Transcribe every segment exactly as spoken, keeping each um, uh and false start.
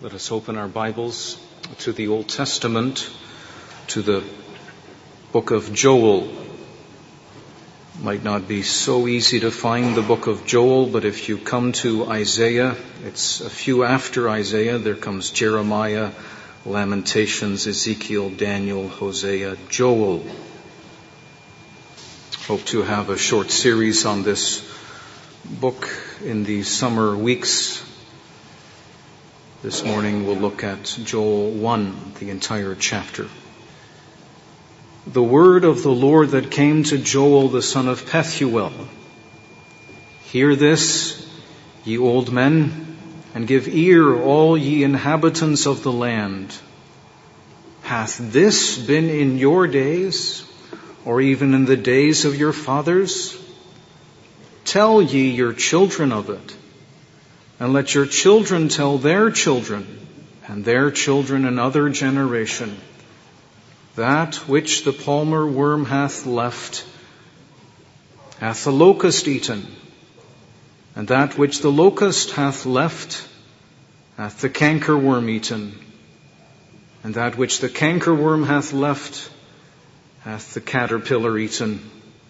Let us open our Bibles to the Old Testament, to the book of Joel. Might not be so easy to find the book of Joel, but if you come to Isaiah, it's a few after Isaiah. There comes Jeremiah, Lamentations, Ezekiel, Daniel, Hosea, Joel. Hope to have a short series on this book in the summer weeks. This morning we'll look at Joel one, the entire chapter. The word of the Lord that came to Joel the son of Pethuel. Hear this, ye old men, and give ear, all ye inhabitants of the land. Hath this been in your days, or even in the days of your fathers? Tell ye your children of it, and let your children tell their children, and their children another generation, that which the palmer worm hath left, hath the locust eaten, and that which the locust hath left, hath the cankerworm eaten, and that which the cankerworm hath left, hath the caterpillar eaten.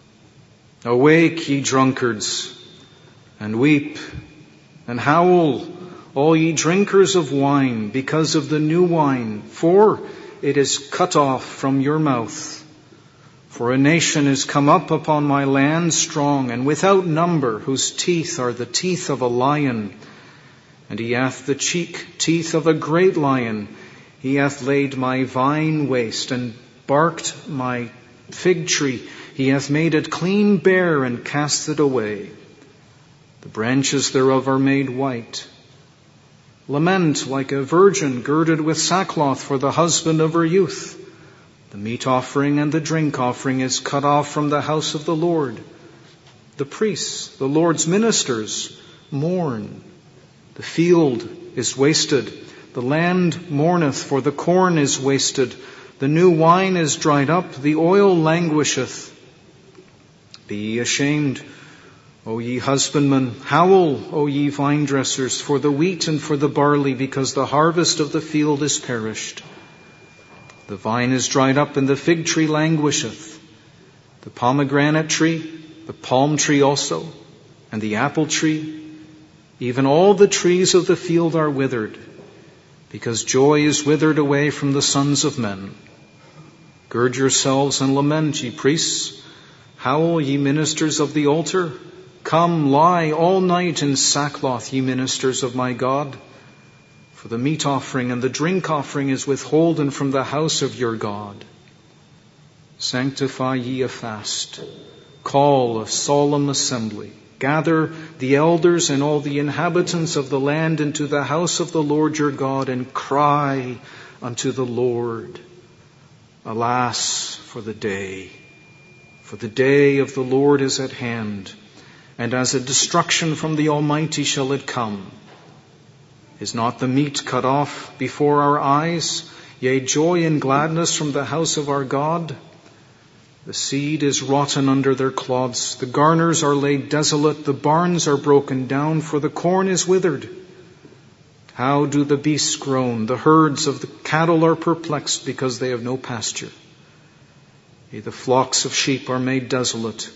Awake, ye drunkards, and weep, and howl, all ye drinkers of wine, because of the new wine, for it is cut off from your mouth. For a nation is come up upon my land strong, and without number, whose teeth are the teeth of a lion, and he hath the cheek teeth of a great lion. He hath laid my vine waste, and barked my fig tree. He hath made it clean bare, and cast it away. The branches thereof are made white. Lament like a virgin girded with sackcloth for the husband of her youth. The meat offering and the drink offering is cut off from the house of the Lord. The priests, the Lord's ministers, mourn. The field is wasted. The land mourneth, for the corn is wasted. The new wine is dried up. The oil languisheth. Be ye ashamed, O ye husbandmen, howl, O ye vine dressers, for the wheat and for the barley, because the harvest of the field is perished. The vine is dried up, and the fig tree languisheth. The pomegranate tree, the palm tree also, and the apple tree, even all the trees of the field are withered, because joy is withered away from the sons of men. Gird yourselves and lament, ye priests. Howl, ye ministers of the altar. Come, lie all night in sackcloth, ye ministers of my God. For the meat offering and the drink offering is withholden from the house of your God. Sanctify ye a fast. Call a solemn assembly. Gather the elders and all the inhabitants of the land into the house of the Lord your God, and cry unto the Lord. Alas, for the day. For the day of the Lord is at hand, and as a destruction from the Almighty shall it come. Is not the meat cut off before our eyes, yea, joy and gladness from the house of our God? The seed is rotten under their clods, the garners are laid desolate, the barns are broken down, for the corn is withered. How do the beasts groan? The herds of the cattle are perplexed, because they have no pasture. Yea, the flocks of sheep are made desolate.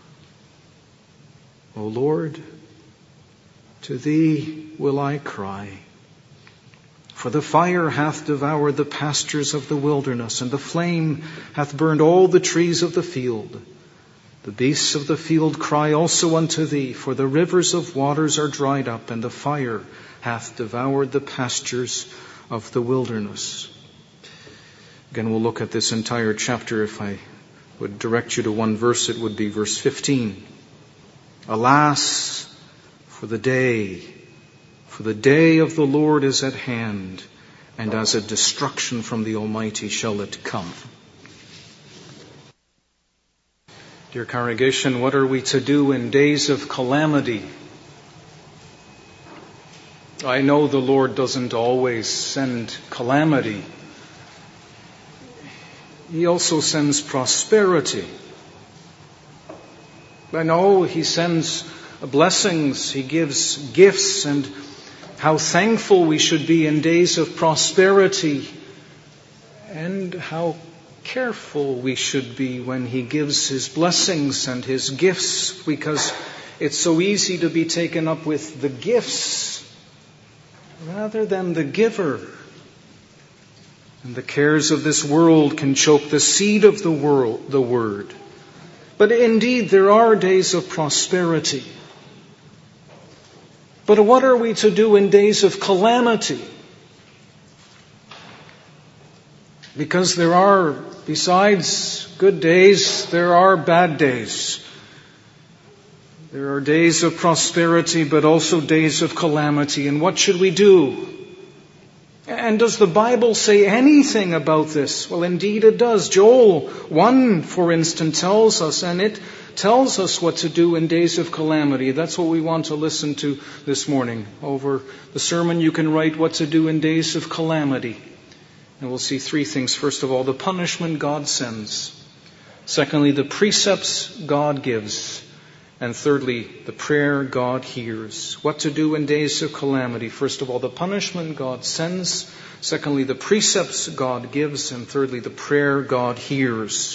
O Lord, to thee will I cry. For the fire hath devoured the pastures of the wilderness, and the flame hath burned all the trees of the field. The beasts of the field cry also unto thee, for the rivers of waters are dried up, and the fire hath devoured the pastures of the wilderness. Again, we'll look at this entire chapter. If I would direct you to one verse, it would be verse fifteen. Alas, for the day, for the day of the Lord is at hand, and as a destruction from the Almighty shall it come. Dear congregation, what are we to do in days of calamity? I know the Lord doesn't always send calamity. He also sends prosperity. I know He sends blessings, He gives gifts, and how thankful we should be in days of prosperity, and how careful we should be when He gives His blessings and His gifts, because it's so easy to be taken up with the gifts rather than the giver. And the cares of this world can choke the seed of the world, the word. But indeed, there are days of prosperity. But what are we to do in days of calamity? Because there are, besides good days, there are bad days. There are days of prosperity, but also days of calamity. And what should we do? And does the Bible say anything about this? Well, indeed it does. Joel one, for instance, tells us, and it tells us what to do in days of calamity. That's what we want to listen to this morning. Over the sermon you can write what to do in days of calamity. And we'll see three things. First of all, the punishment God sends. Secondly, the precepts God gives. And thirdly, the prayer God hears. What to do in days of calamity. First of all, the punishment God sends. Secondly, the precepts God gives. And thirdly, the prayer God hears.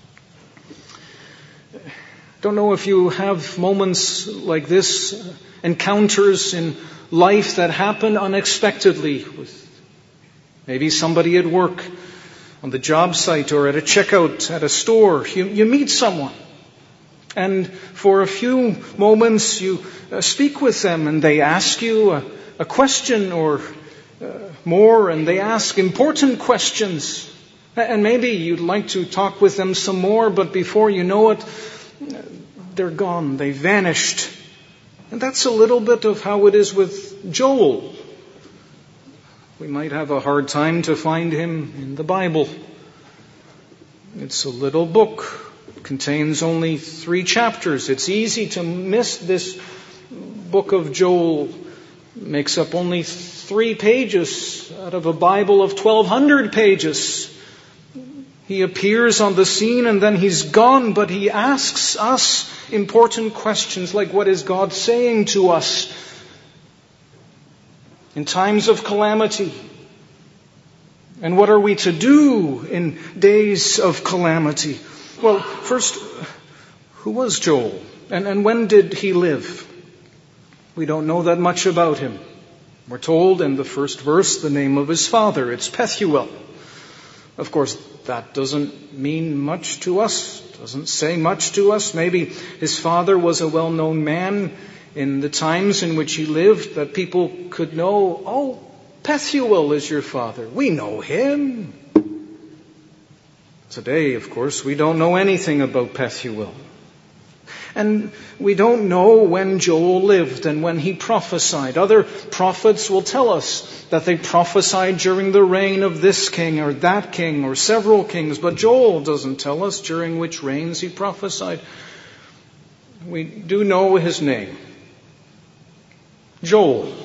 Don't know if you have moments like this, encounters in life that happen unexpectedly with maybe somebody at work, on the job site, or at a checkout at a store. You, you meet someone. And for a few moments you uh, speak with them, and they ask you a, a question or uh, more, and they ask important questions. And maybe you'd like to talk with them some more, but before you know it, they're gone, they vanished. And that's a little bit of how it is with Joel. We might have a hard time to find him in the Bible. It's a little book. It contains only three chapters. It's easy to miss this book of Joel. It makes up only three pages out of a Bible of twelve hundred pages. He appears on the scene and then he's gone, but he asks us important questions like, what is God saying to us in times of calamity? And what are we to do in days of calamity? Well, first, who was Joel? And, and when did he live? We don't know that much about him. We're told in the first verse the name of his father. It's Pethuel. Of course, that doesn't mean much to us, doesn't say much to us. Maybe his father was a well-known man in the times in which he lived, that people could know, oh, Pethuel is your father. We know him. Today, of course, we don't know anything about Pethuel. And we don't know when Joel lived and when he prophesied. Other prophets will tell us that they prophesied during the reign of this king or that king or several kings. But Joel doesn't tell us during which reigns he prophesied. We do know his name. Joel.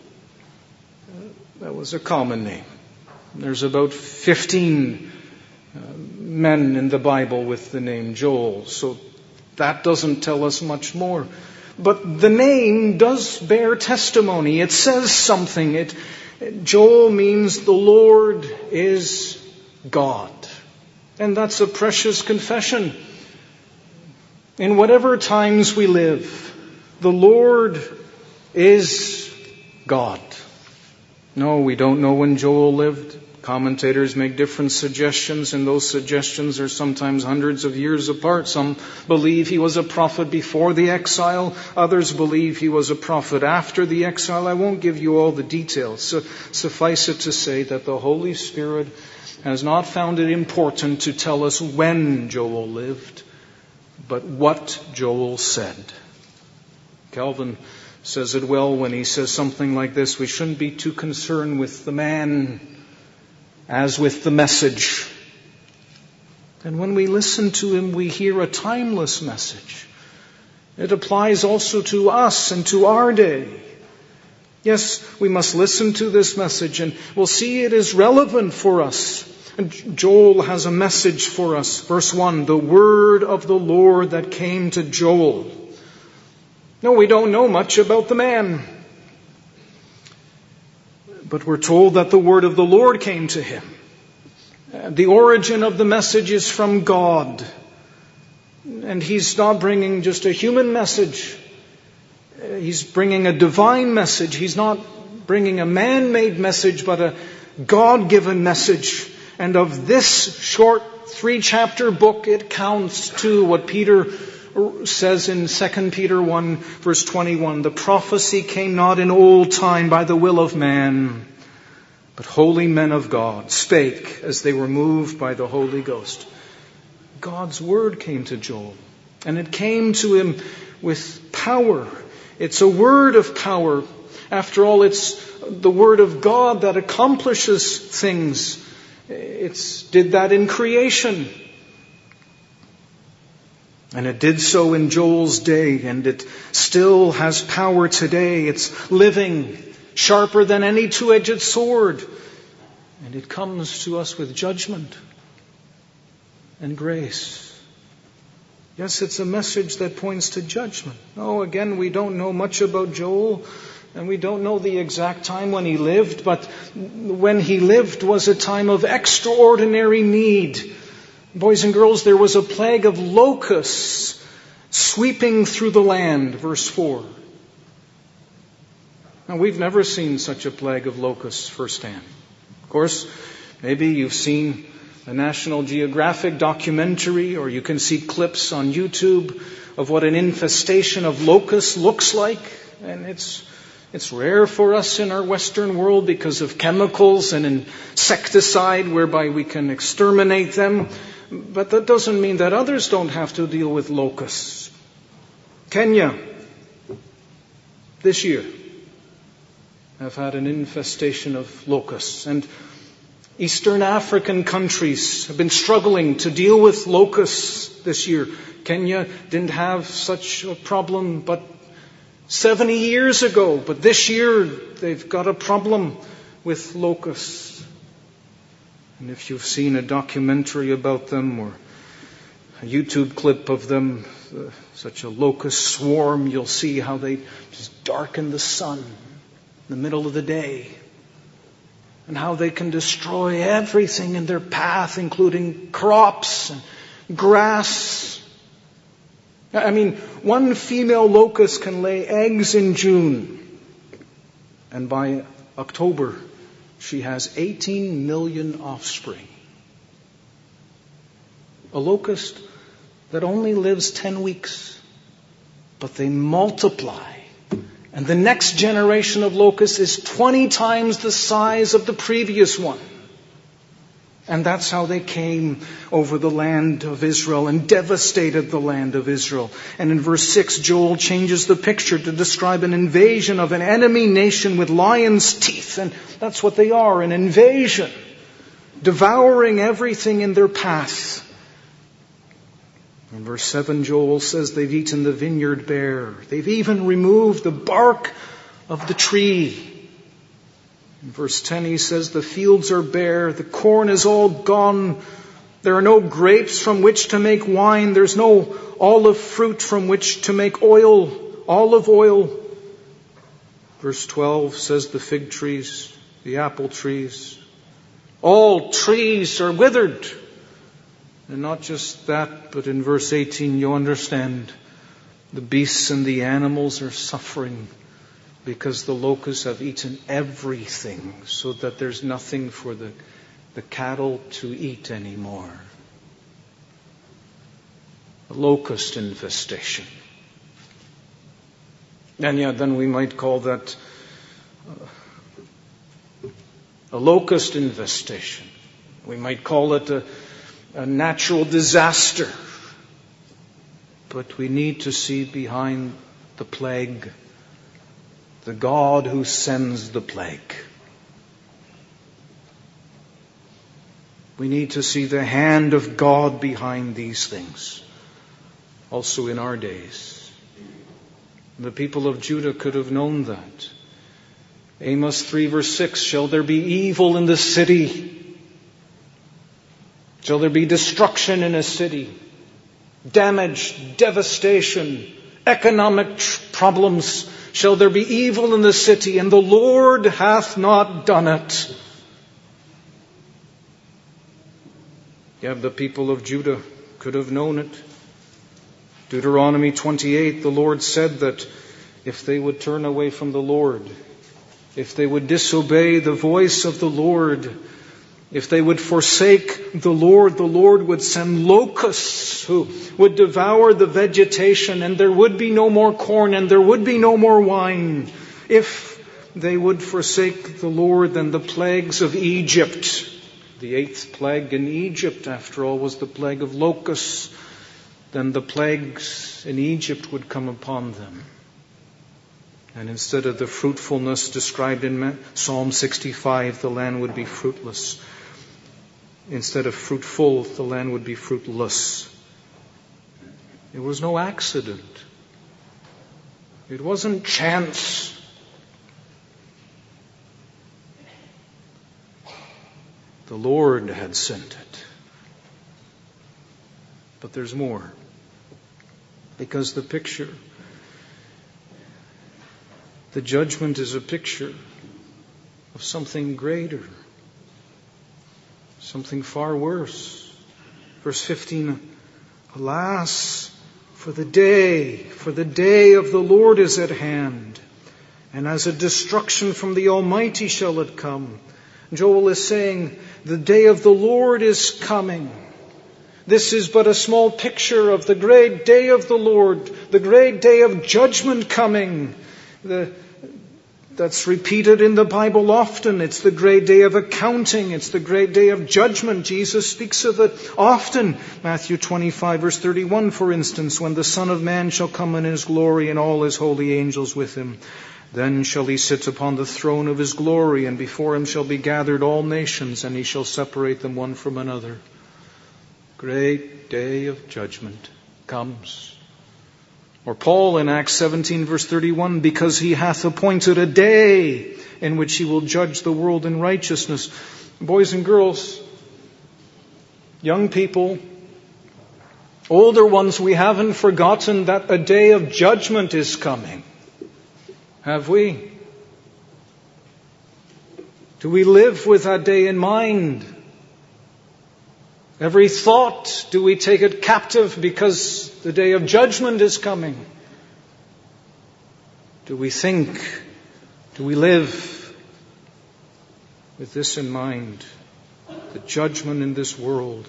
That was a common name. There's about fifteen uh, men in the Bible with the name Joel. So that doesn't tell us much more. But the name does bear testimony. It says something. It, Joel means the Lord is God. And that's a precious confession. In whatever times we live, the Lord is God. No, we don't know when Joel lived. Commentators make different suggestions, and those suggestions are sometimes hundreds of years apart. Some believe he was a prophet before the exile. Others believe he was a prophet after the exile. I won't give you all the details. So, suffice it to say that the Holy Spirit has not found it important to tell us when Joel lived, but what Joel said. Calvin says it well when he says something like this: we shouldn't be too concerned with the man as with the message. And when we listen to him, we hear a timeless message. It applies also to us and to our day. Yes, we must listen to this message, and we'll see it is relevant for us. And Joel has a message for us. Verse one, the word of the Lord that came to Joel. No, we don't know much about the man. But we're told that the word of the Lord came to him. The origin of the message is from God. And he's not bringing just a human message. He's bringing a divine message. He's not bringing a man-made message, but a God-given message. And of this short three-chapter book, it counts to what Peter says in Second Peter one, verse twenty-one, the prophecy came not in old time by the will of man, but holy men of God spake as they were moved by the Holy Ghost. God's word came to Joel, and it came to him with power. It's a word of power. After all, it's the word of God that accomplishes things. It's did that in creation. And it did so in Joel's day, and it still has power today. It's living, sharper than any two-edged sword. And it comes to us with judgment and grace. Yes, it's a message that points to judgment. Oh, again, we don't know much about Joel, and we don't know the exact time when he lived, but when he lived was a time of extraordinary need. Boys and girls, there was a plague of locusts sweeping through the land, verse four. Now, we've never seen such a plague of locusts firsthand. Of course, maybe you've seen a National Geographic documentary, or you can see clips on YouTube of what an infestation of locusts looks like. And it's it's rare for us in our Western world because of chemicals and insecticide whereby we can exterminate them. But that doesn't mean that others don't have to deal with locusts. Kenya, this year, have had an infestation of locusts. And Eastern African countries have been struggling to deal with locusts this year. Kenya didn't have such a problem but seventy years ago. But this year, they've got a problem with locusts. And if you've seen a documentary about them or a YouTube clip of them, uh, such a locust swarm, you'll see how they just darken the sun in the middle of the day. And how they can destroy everything in their path, including crops and grass. I mean, one female locust can lay eggs in June. And by October, she has eighteen million offspring. A locust that only lives ten weeks, but they multiply. And the next generation of locusts is twenty times the size of the previous one. And that's how they came over the land of Israel and devastated the land of Israel. And in verse six, Joel changes the picture to describe an invasion of an enemy nation with lion's teeth. And that's what they are, an invasion, devouring everything in their path. In verse seven, Joel says they've eaten the vineyard bare. They've even removed the bark of the tree. In verse ten, he says the fields are bare. The corn is all gone. There are no grapes from which to make wine. There's no olive fruit from which to make oil, olive oil. Verse twelve says the fig trees, the apple trees, all trees are withered. And not just that, but in verse eighteen, you understand the beasts and the animals are suffering because the locusts have eaten everything so that there's nothing for the, the cattle to eat anymore. A locust infestation. And yeah, then we might call that uh, a locust infestation. We might call it a A natural disaster. But we need to see behind the plague the God who sends the plague. We need to see the hand of God behind these things. Also in our days. The people of Judah could have known that. Amos three verse six, shall there be evil in the city? Shall there be destruction in a city? Damage, devastation, economic tr- problems, shall there be evil in the city, and the Lord hath not done it. Yeah, the people of Judah could have known it. Deuteronomy twenty-eight, the Lord said that if they would turn away from the Lord, if they would disobey the voice of the Lord, if they would forsake the Lord, the Lord would send locusts who would devour the vegetation, and there would be no more corn and there would be no more wine. If they would forsake the Lord, then the plagues of Egypt, the eighth plague in Egypt, after all, was the plague of locusts, then the plagues in Egypt would come upon them. And instead of the fruitfulness described in Psalm sixty-five, the land would be fruitless. Instead of fruitful, the land would be fruitless. It was no accident. It wasn't chance. The Lord had sent it. But there's more. Because the picture, the judgment is a picture of something greater. Something far worse. Verse fifteen, alas, for the day, for the day of the Lord is at hand, and as a destruction from the Almighty shall it come. Joel is saying, the day of the Lord is coming. This is but a small picture of the great day of the Lord, the great day of judgment coming. The That's repeated in the Bible often. It's the great day of accounting. It's the great day of judgment. Jesus speaks of it often. Matthew twenty-five, verse thirty-one, for instance, when the Son of Man shall come in his glory and all his holy angels with him. Then shall he sit upon the throne of his glory, and before him shall be gathered all nations, and he shall separate them one from another. Great day of judgment comes. Or Paul in Acts seventeen, verse thirty-one, because he hath appointed a day in which he will judge the world in righteousness. Boys and girls, young people, older ones, we haven't forgotten that a day of judgment is coming. Have we? Do we live with that day in mind? Every thought, do we take it captive because the day of judgment is coming? Do we think, do we live with this in mind? The judgment in this world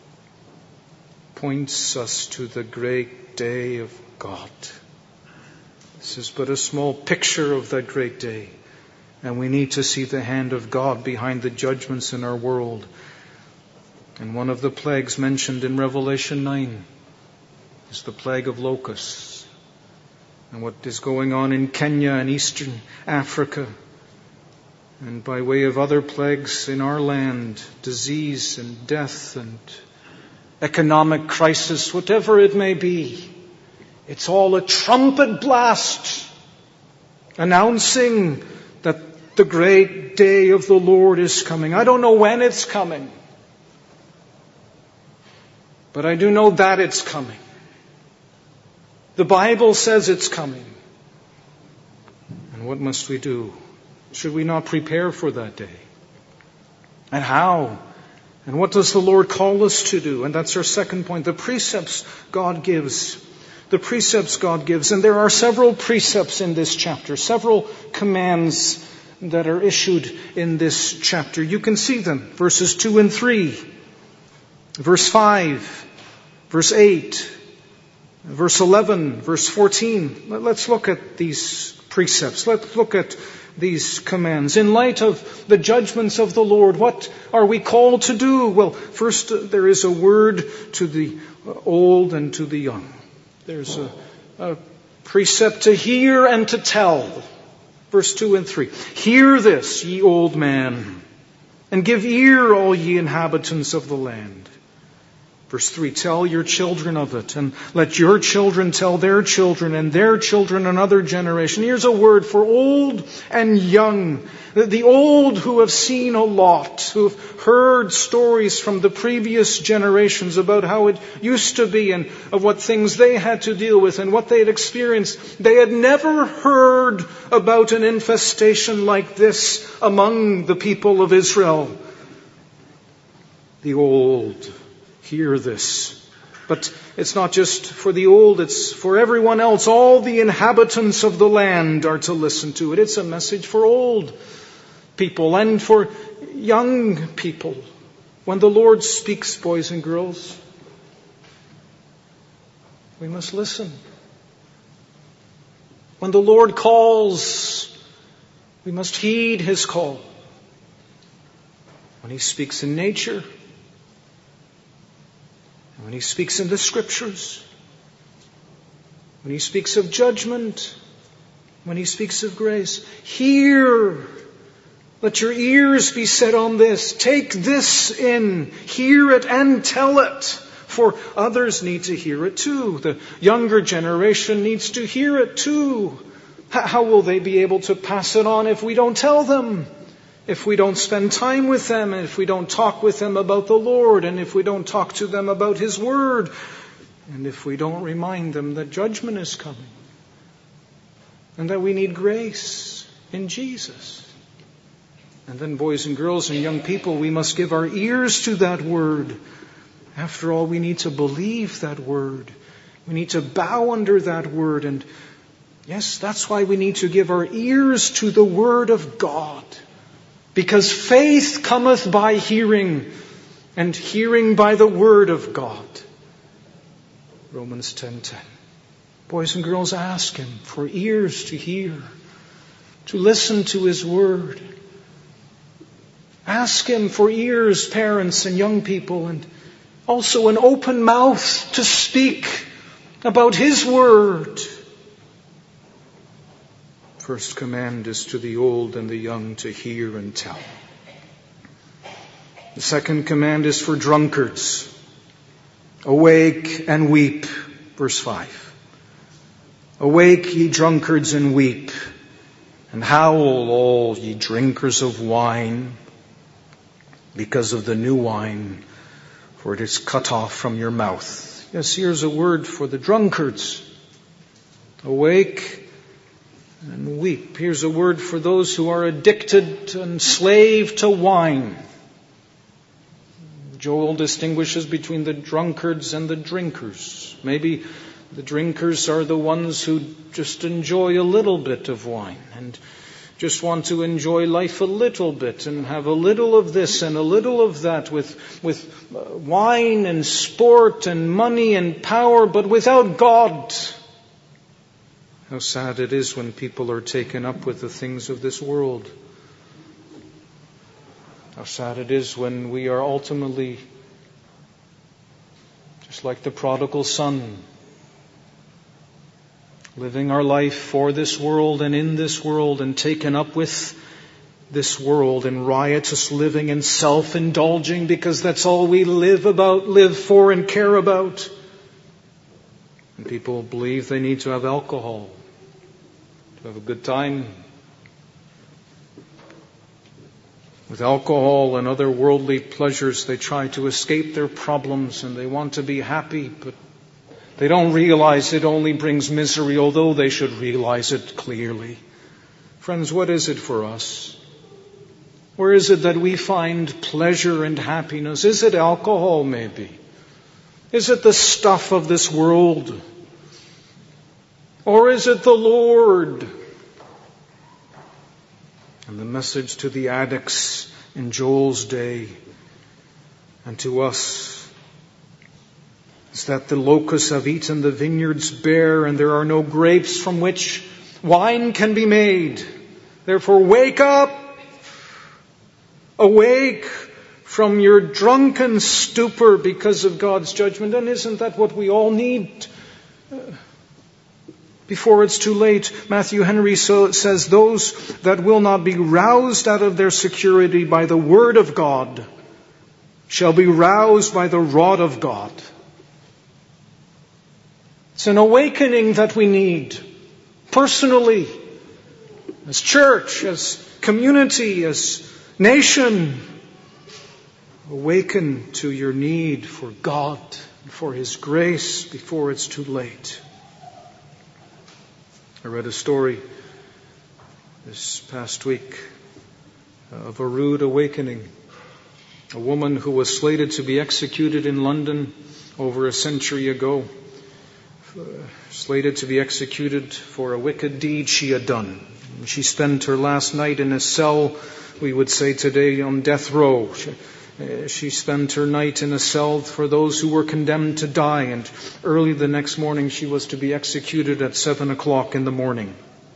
points us to the great day of God. This is but a small picture of that great day. And we need to see the hand of God behind the judgments in our world. And one of the plagues mentioned in Revelation nine is the plague of locusts. And what is going on in Kenya and Eastern Africa, and by way of other plagues in our land, disease and death and economic crisis, whatever it may be, it's all a trumpet blast announcing that the great day of the Lord is coming. I don't know when it's coming, but I do know that it's coming. The Bible says it's coming. And what must we do? Should we not prepare for that day? And how? And what does the Lord call us to do? And that's our second point. The precepts God gives. The precepts God gives. And there are several precepts in this chapter. Several commands that are issued in this chapter. You can see them. Verses two and three. Verse five. Verse eight. Verse eleven, verse fourteen. Let's look at these precepts. Let's look at these commands. In light of the judgments of the Lord, what are we called to do? Well, first, uh, there is a word to the old and to the young. There's a, a precept to hear and to tell. Verse two and three. Hear this, ye old man, and give ear, all ye inhabitants of the land. Verse three, tell your children of it, and let your children tell their children, and their children another generation. Here's a word for old and young. The old who have seen a lot, who have heard stories from the previous generations about how it used to be and of what things they had to deal with and what they had experienced. They had never heard about an infestation like this among the people of Israel. The old hear this. But it's not just for the old, it's for everyone else. All the inhabitants of the land are to listen to it. It's a message for old people and for young people. When the Lord speaks, boys and girls, we must listen. When the Lord calls, we must heed His call. When He speaks in nature, when He speaks in the Scriptures, when He speaks of judgment, when He speaks of grace, hear. Let your ears be set on this. Take this in. Hear it and tell it. For others need to hear it too. The younger generation needs to hear it too. How will they be able to pass it on if we don't tell them? If we don't spend time with them, and if we don't talk with them about the Lord, and if we don't talk to them about His Word, and if we don't remind them that judgment is coming, and that we need grace in Jesus. And then, boys and girls and young people, we must give our ears to that Word. After all, we need to believe that Word. We need to bow under that Word. And yes, that's why we need to give our ears to the Word of God. Because faith cometh by hearing, and hearing by the Word of God. Romans ten ten. Boys and girls, ask Him for ears to hear, to listen to His Word. Ask Him for ears, parents and young people, and also an open mouth to speak about His Word. First command is to the old and the young to hear and tell. The second command is for drunkards. Awake and weep. Verse five. Awake, ye drunkards, and weep, and howl, all ye drinkers of wine, because of the new wine, for it is cut off from your mouth. Yes, here's a word for the drunkards. Awake and weep. Here's a word for those who are addicted and slave to wine. Joel distinguishes between the drunkards and the drinkers. Maybe the drinkers are the ones who just enjoy a little bit of wine and just want to enjoy life a little bit and have a little of this and a little of that with, with wine and sport and money and power, but without God. How sad it is when people are taken up with the things of this world. How sad it is when we are ultimately just like the prodigal son, living our life for this world and in this world and taken up with this world and riotous living and self-indulging because that's all we live about, live for and care about. And people believe they need to have alcohol to have a good time. With alcohol and other worldly pleasures, they try to escape their problems and they want to be happy, but they don't realize it only brings misery, although they should realize it clearly. Friends, what is it for us? Where is it that we find pleasure and happiness? Is it alcohol, maybe? Is it the stuff of this world? Or is it the Lord? And the message to the addicts in Joel's day and to us is that the locusts have eaten the vineyards bare, and there are no grapes from which wine can be made. Therefore, wake up, awake from your drunken stupor because of God's judgment. And isn't that what we all need before it's too late? Matthew Henry so says, those that will not be roused out of their security by the Word of God shall be roused by the rod of God. It's an awakening that we need, personally, as church, as community, as nation. Awaken to your need for God and for His grace before it's too late. I read a story this past week of a rude awakening. A woman who was slated to be executed in London over a century ago, slated to be executed for a wicked deed she had done. She spent her last night in a cell, we would say today, on death row. She, uh, she spent her night in a cell for those who were condemned to die, and early the next morning she was to be executed at seven o'clock in the morning.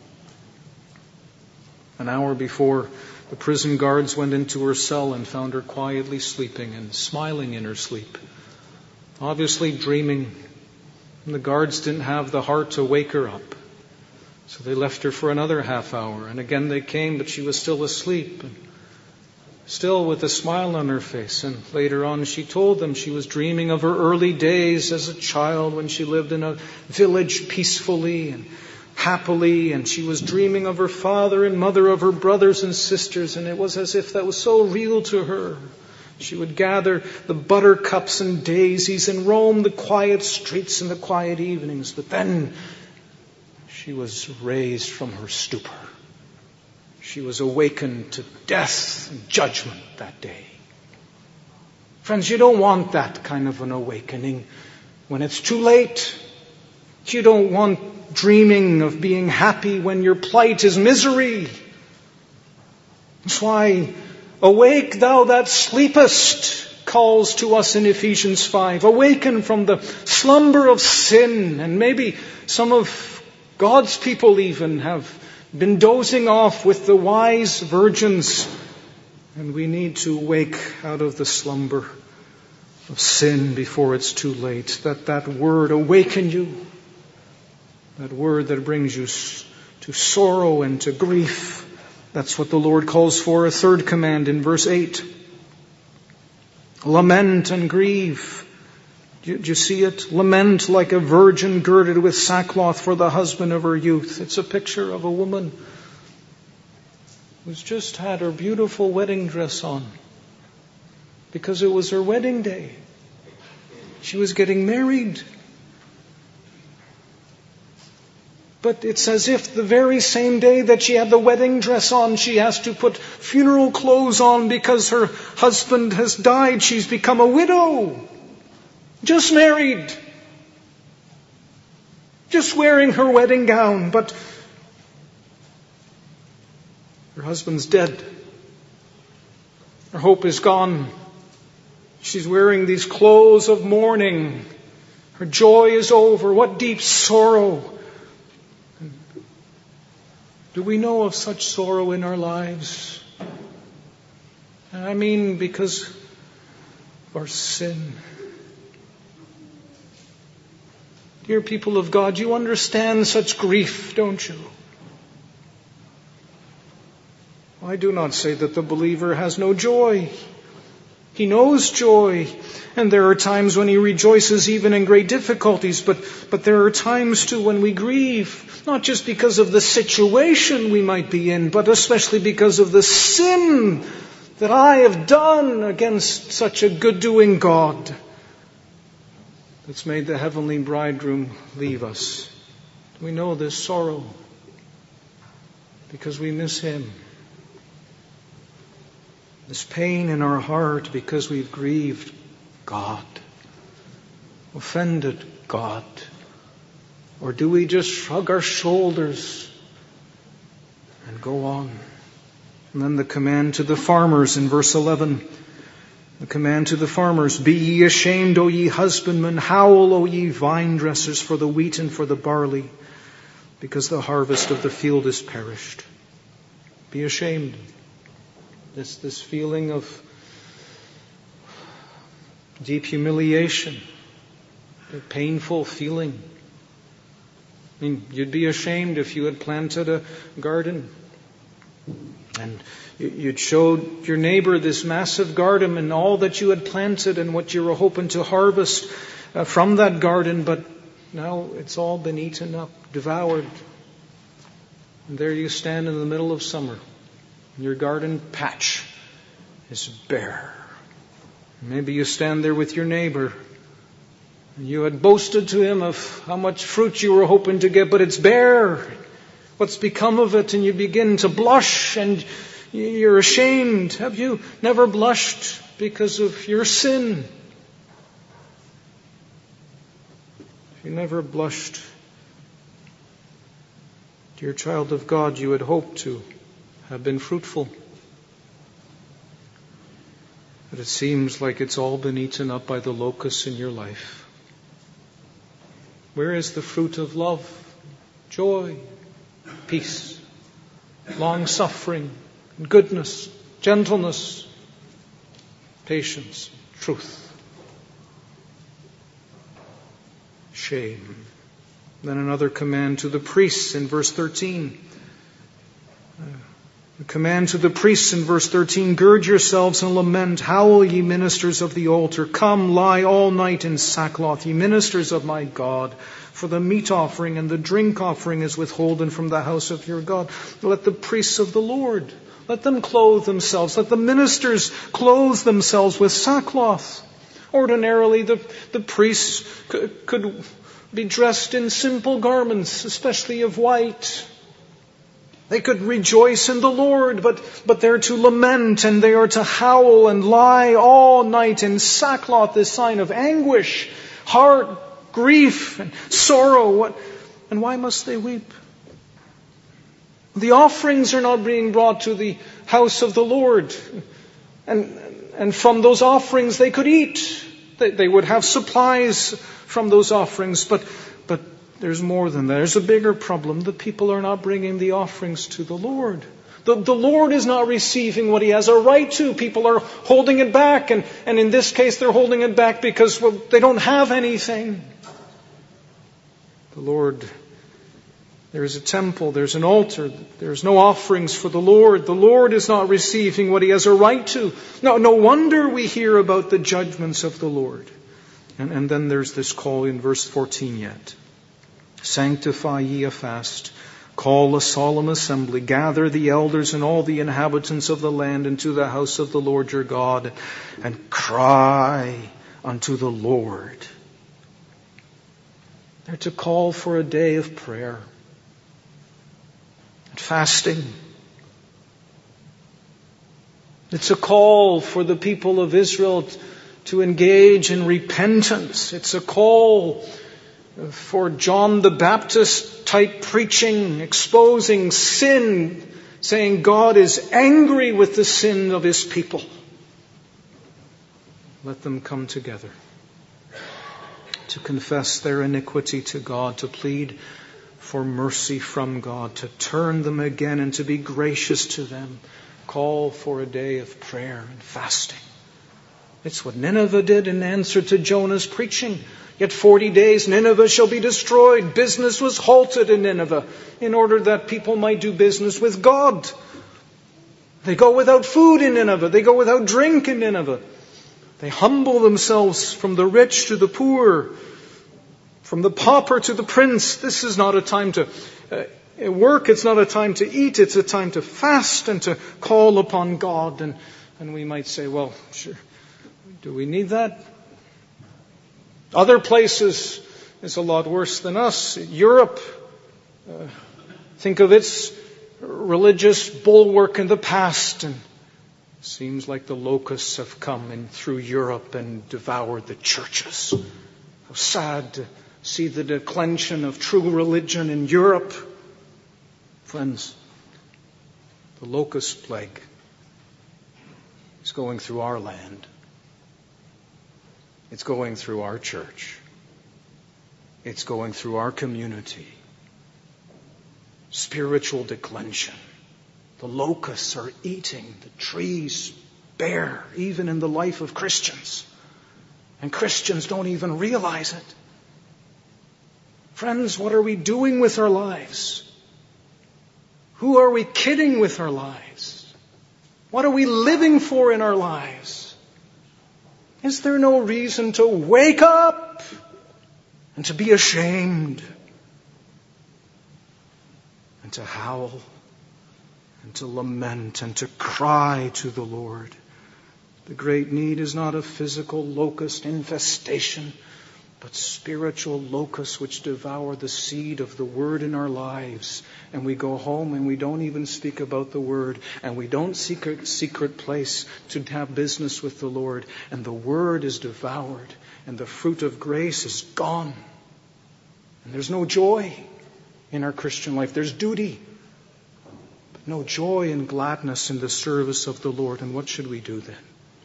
An hour before, the prison guards went into her cell and found her quietly sleeping and smiling in her sleep, obviously dreaming. And the guards didn't have the heart to wake her up. So they left her for another half hour. And again they came, but she was still asleep, and still with a smile on her face. And later on she told them she was dreaming of her early days as a child when she lived in a village peacefully and happily. And she was dreaming of her father and mother, of her brothers and sisters. And it was as if that was so real to her. She would gather the buttercups and daisies and roam the quiet streets in the quiet evenings. But then she was raised from her stupor. She was awakened to death and judgment that day. Friends, you don't want that kind of an awakening when it's too late. You don't want dreaming of being happy when your plight is misery. That's why awake thou that sleepest calls to us in Ephesians five. Awaken from the slumber of sin. And maybe some of God's people even have been dozing off with the wise virgins. And we need to wake out of the slumber of sin before it's too late. That that word awaken you. That word that brings you to sorrow and to grief. That's what the Lord calls for. A third command in verse eight. Lament and grieve. Do you see it? Lament like a virgin girded with sackcloth for the husband of her youth. It's a picture of a woman who's just had her beautiful wedding dress on because it was her wedding day. She was getting married. But it's as if the very same day that she had the wedding dress on, she has to put funeral clothes on because her husband has died. She's become a widow. Just married. Just wearing her wedding gown. But her husband's dead. Her hope is gone. She's wearing these clothes of mourning. Her joy is over. What deep sorrow. Do we know of such sorrow in our lives? I mean, because of our sin. Dear people of God, you understand such grief, don't you? I do not say that the believer has no joy. He knows joy. And there are times when he rejoices even in great difficulties. But, but there are times too when we grieve. Not just because of the situation we might be in, but especially because of the sin that I have done against such a good-doing God that's made the heavenly bridegroom leave us. We know this sorrow because we miss Him. This pain in our heart because we've grieved God, offended God. Or do we just shrug our shoulders and go on? And then the command to the farmers in verse eleven. The command to the farmers, be ye ashamed, O ye husbandmen, howl, O ye vine dressers, for the wheat and for the barley, because the harvest of the field is perished. Be ashamed. This, this feeling of deep humiliation, a painful feeling. I mean, you'd be ashamed if you had planted a garden And you'd showed your neighbor this massive garden and all that you had planted and what you were hoping to harvest uh, from that garden, but now it's all been eaten up, devoured. And there you stand in the middle of summer. And your garden patch is bare. Maybe you stand there with your neighbor. And you had boasted to him of how much fruit you were hoping to get, but it's bare. What's become of it? And you begin to blush and you're ashamed. Have you never blushed because of your sin? If you never blushed, dear child of God, you had hoped to have been fruitful. But it seems like it's all been eaten up by the locusts in your life. Where is the fruit of love, joy, peace, long-suffering, goodness, gentleness, patience, truth? Shame. Then another command to the priests in verse thirteen. The command to the priests in verse thirteen, gird yourselves and lament, howl ye ministers of the altar, come lie all night in sackcloth, ye ministers of my God, for the meat offering and the drink offering is withholden from the house of your God. Let the priests of the Lord, let them clothe themselves, let the ministers clothe themselves with sackcloth. Ordinarily the, the priests could, could be dressed in simple garments, especially of white. They could rejoice in the Lord, but, but they're to lament and they are to howl and lie all night in sackcloth, this sign of anguish, heart, grief, and sorrow. What, and why must they weep? The offerings are not being brought to the house of the Lord. And, and from those offerings they could eat. They, they would have supplies from those offerings, but but there's more than that. There's a bigger problem. The people are not bringing the offerings to the Lord. The, the Lord is not receiving what He has a right to. People are holding it back. And, and in this case, they're holding it back because, well, they don't have anything. The Lord, there is a temple, there's an altar, there's no offerings for the Lord. The Lord is not receiving what He has a right to. No, no wonder we hear about the judgments of the Lord. And, and then there's this call in verse fourteen yet. Sanctify ye a fast, call a solemn assembly, gather the elders and all the inhabitants of the land into the house of the Lord your God, and cry unto the Lord. They're to call for a day of prayer and fasting. It's a call for the people of Israel to engage in repentance. It's a call for John the Baptist type preaching, exposing sin, saying God is angry with the sin of His people. Let them come together to confess their iniquity to God, to plead for mercy from God, to turn them again and to be gracious to them. Call for a day of prayer and fasting. It's what Nineveh did in answer to Jonah's preaching. Yet forty days Nineveh shall be destroyed. Business was halted in Nineveh in order that people might do business with God. They go without food in Nineveh. They go without drink in Nineveh. They humble themselves from the rich to the poor, from the pauper to the prince. This is not a time to uh, work. It's not a time to eat. It's a time to fast and to call upon God. And, and we might say, well, sure, do we need that? Other places is a lot worse than us. Europe, uh, think of its religious bulwark in the past, and it seems like the locusts have come in through Europe and devoured the churches. How sad to see the declension of true religion in Europe. Friends, the locust plague is going through our land. It's going through our church. It's going through our community. Spiritual declension. The locusts are eating the trees bare, even in the life of Christians. And Christians don't even realize it. Friends, what are we doing with our lives? Who are we kidding with our lives? What are we living for in our lives? Is there no reason to wake up and to be ashamed and to howl and to lament and to cry to the Lord? The great need is not a physical locust infestation, but spiritual locusts which devour the seed of the Word in our lives. And we go home and we don't even speak about the Word, and we don't seek a secret place to have business with the Lord, and the Word is devoured, and the fruit of grace is gone. And there's no joy in our Christian life. There's duty, but no joy and gladness in the service of the Lord. And what should we do then?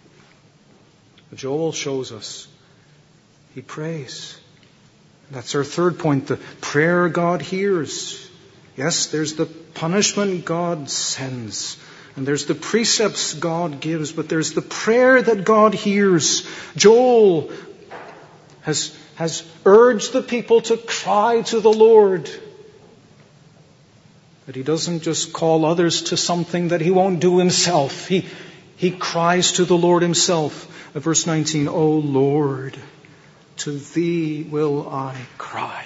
Joel shows us. He prays. That's our third point. The prayer God hears. Yes, there's the punishment God sends. And there's the precepts God gives. But there's the prayer that God hears. Joel has, has urged the people to cry to the Lord. But he doesn't just call others to something that he won't do himself. He, he cries to the Lord himself. Verse nineteen, O Lord, to thee will I cry.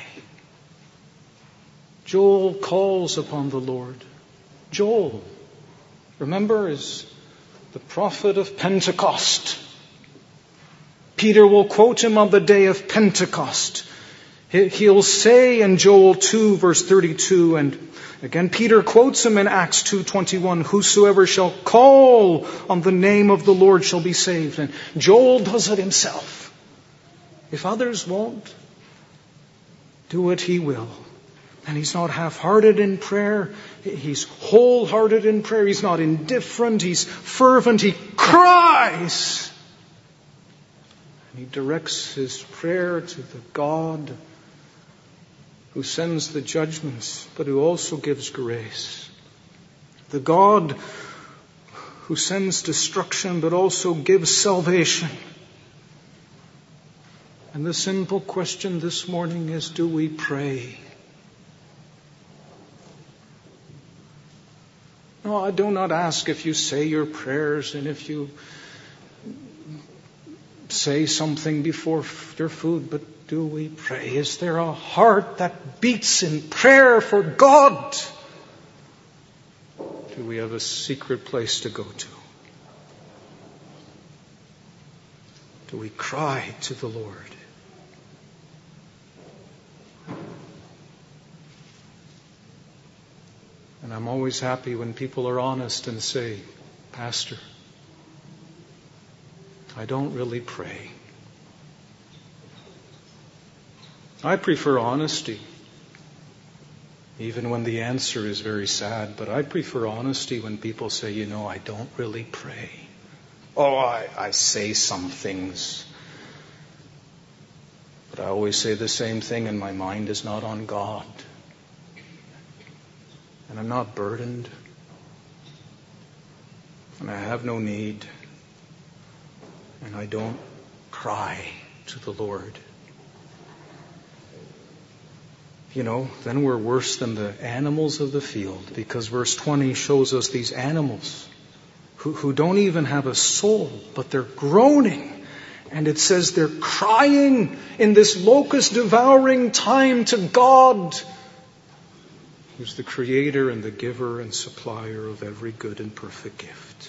Joel calls upon the Lord. Joel, remember, is the prophet of Pentecost. Peter will quote him on the day of Pentecost. He'll say in Joel two, verse thirty-two, and again Peter quotes him in Acts two twenty-one, whosoever shall call on the name of the Lord shall be saved. And Joel does it himself. If others won't do it, he will. And he's not half-hearted in prayer. He's wholehearted in prayer. He's not indifferent. He's fervent. He cries. And he directs his prayer to the God who sends the judgments, but who also gives grace. The God who sends destruction, but also gives salvation. And the simple question this morning is, do we pray? No, I do not ask if you say your prayers and if you say something before your food, but do we pray? Is there a heart that beats in prayer for God? Do we have a secret place to go to? Do we cry to the Lord? And I'm always happy when people are honest and say, Pastor, I don't really pray. I prefer honesty, even when the answer is very sad. But I prefer honesty when people say, you know, I don't really pray. Oh, I, I say some things. But I always say the same thing, and my mind is not on God. And I'm not burdened. And I have no need. And I don't cry to the Lord. You know, then we're worse than the animals of the field, because verse twenty shows us these animals who, who don't even have a soul, but they're groaning. And it says they're crying in this locust devouring time to God, who's the creator and the giver and supplier of every good and perfect gift.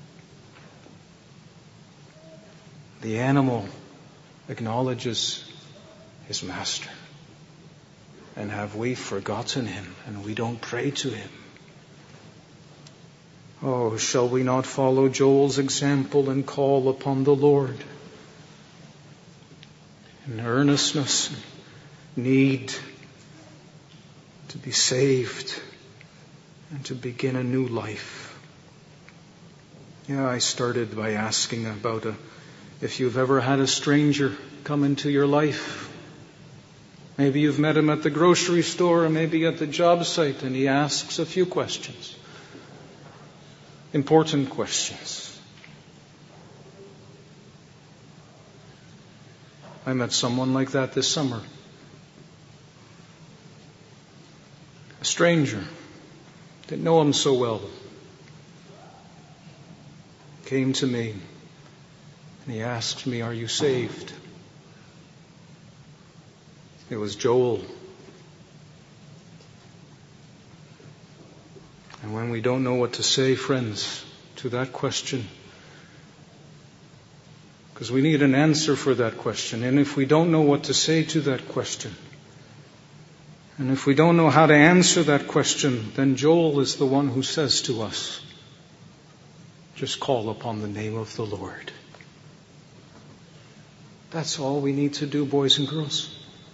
The animal acknowledges his master. And have we forgotten him, and we don't pray to him? Oh, shall we not follow Joel's example and call upon the Lord in earnestness, need to be saved and to begin a new life? Yeah, I started by asking about a, if you've ever had a stranger come into your life. Maybe you've met him at the grocery store or maybe at the job site, and he asks a few questions. Important questions. I met someone like that this summer. A stranger. Didn't know him so well. came to me and he asked me, "Are you saved?" It was Joel. And when we don't know what to say, friends, to that question, because we need an answer for that question, and if we don't know what to say to that question, and if we don't know how to answer that question, then Joel is the one who says to us, just call upon the name of the Lord. That's all we need to do, boys and girls.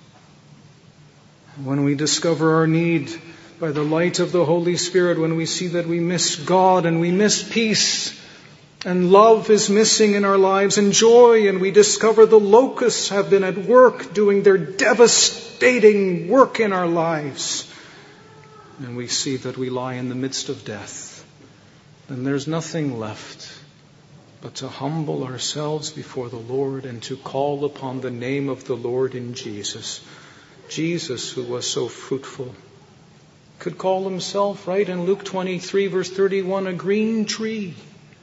When we discover our need by the light of the Holy Spirit, when we see that we miss God and we miss peace and love is missing in our lives and joy, and we discover the locusts have been at work doing their devastating work in our lives, and we see that we lie in the midst of death, then there's nothing left but to humble ourselves before the Lord and to call upon the name of the Lord in Jesus. Jesus, who was so fruitful, could call himself, right in Luke twenty-three, verse thirty-one, a green tree.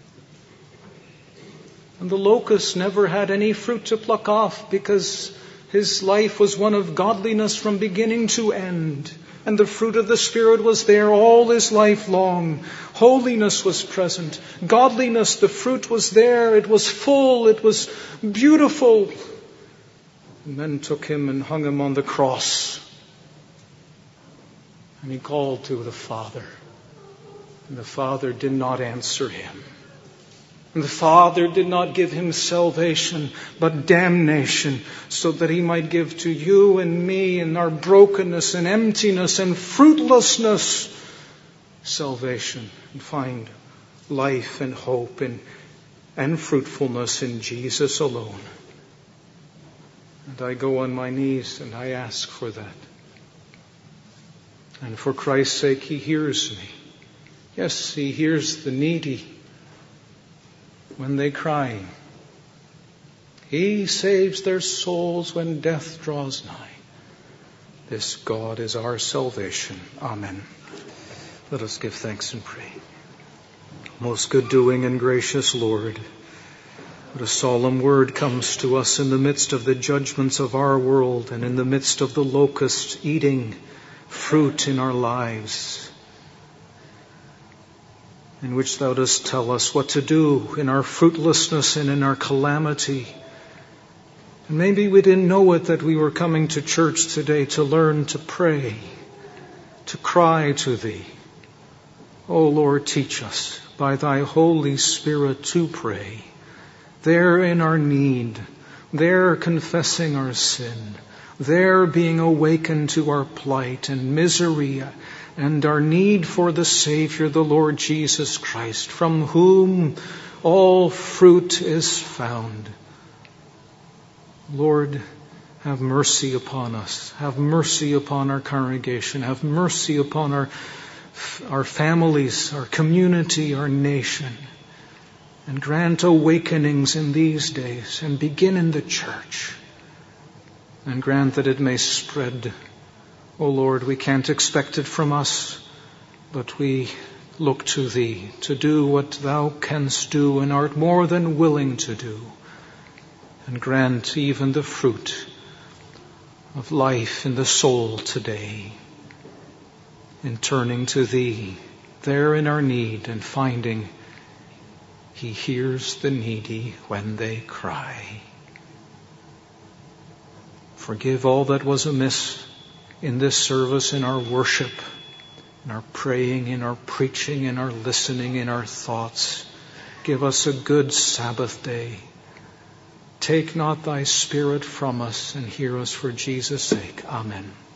And the locust never had any fruit to pluck off because his life was one of godliness from beginning to end. And the fruit of the Spirit was there all his life long. Holiness was present. Godliness, the fruit was there. It was full. It was beautiful. And men took him and hung him on the cross. And he called to the Father. And the Father did not answer him. And the Father did not give him salvation, but damnation, so that he might give to you and me in our brokenness and emptiness and fruitlessness salvation, and find life and hope and, and fruitfulness in Jesus alone. And I go on my knees and I ask for that. And for Christ's sake, he hears me. Yes, he hears the needy when they cry. He saves their souls when death draws nigh. This God is our salvation. Amen. Let us give thanks and pray. Most good doing and gracious Lord, what a solemn word comes to us in the midst of the judgments of our world and in the midst of the locust eating fruit in our lives, in which thou dost tell us what to do in our fruitlessness and in our calamity. And maybe we didn't know it that we were coming to church today to learn to pray, to cry to thee. Oh Lord, teach us by thy Holy Spirit to pray, there in our need, there confessing our sin, there being awakened to our plight and misery and our need for the Savior, the Lord Jesus Christ, from whom all fruit is found. Lord, have mercy upon us. Have mercy upon our congregation. Have mercy upon our, our families, our community, our nation. And grant awakenings in these days and begin in the church. And grant that it may spread. Oh Lord, we can't expect it from us, but we look to thee to do what thou canst do and art more than willing to do. And grant even the fruit of life in the soul today, in turning to thee there in our need and finding he hears the needy when they cry. Forgive all that was amiss in this service, in our worship, in our praying, in our preaching, in our listening, in our thoughts. Give us a good Sabbath day. Take not thy Spirit from us, and hear us for Jesus' sake. Amen.